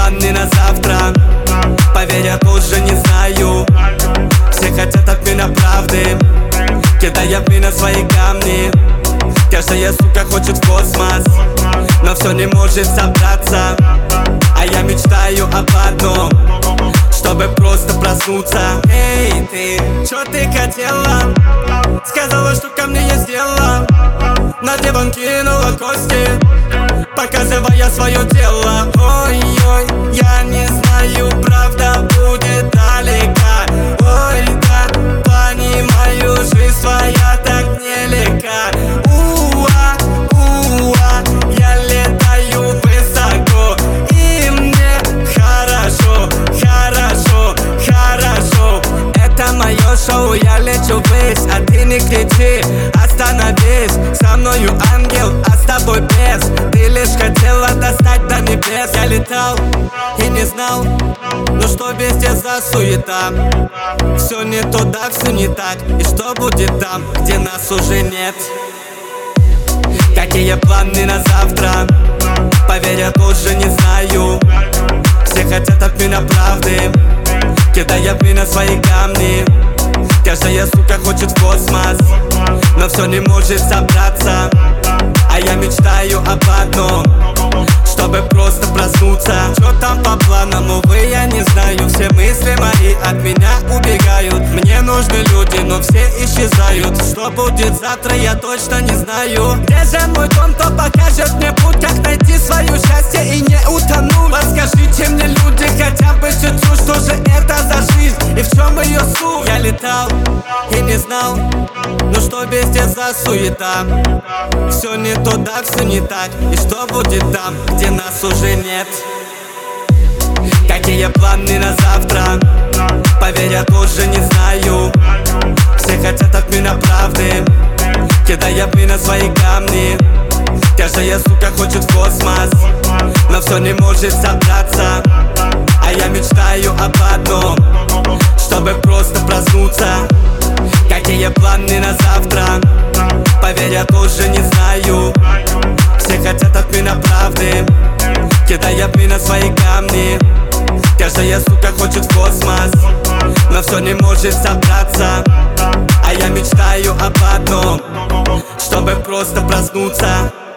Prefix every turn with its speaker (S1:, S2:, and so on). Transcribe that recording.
S1: планы на завтра? Поверь, я тоже не знаю. Все хотят от меня правды, кидая в меня свои камни. Каждая сука хочет в космос, но все не может собраться. А я мечтаю об одном, чтобы просто проснуться. Эй, ты, чё ты хотела? Сказала, что ко мне есть дело. На диван кинула кости, показывая свое тело. Ой-ой, я не знаю, правда будет далека. Ой, да, понимаю, жизнь своя так нелегка. Уа, уа, я летаю высоко, и мне хорошо, хорошо, хорошо. Это мое шоу, я лечу ввысь, а ты не кричи, остановись. Со мною ангел, а с тобой бес. Ты лишь хотела достать до небес. Я летал и не знал, но что везде за суета. Все не туда, все не так. И что будет там, где нас уже нет? Какие планы на завтра? Поверь, я тоже не знаю. Все хотят от меня правды, кидая в меня свои камни. Каждая сука хочет в космос, но все не может собраться. А я мечтаю об одном, чтобы просто проснуться. Что там по планам, увы, я не знаю. Все мысли мои от меня убегают. Мне нужны люди, но все исчезают. Что будет завтра, я точно не знаю. Где же мой дом, кто покажет мне путь, как найти свое счастье и не утонуть? Подскажите мне, люди, хотя бы чуть-чуть, что же это за жизнь и в чем ее суть? Я летал и не знал, но что везде за суета. Все не туда, все не так. И что будет там, где нас уже нет? Какие планы на завтра? Поверь, я тоже не знаю. Все хотят от меня правды, кидая в меня свои камни. Каждая сука хочет в космос, но все не может собраться. А я мечтаю об одном, чтобы просто проснуться. Какие планы на завтра? Поверь, я тоже не знаю. Все хотят от меня правды, кидая в меня свои камни. Каждая сука хочет в космос, но все не может собраться. А я мечтаю об одном, чтобы просто проснуться.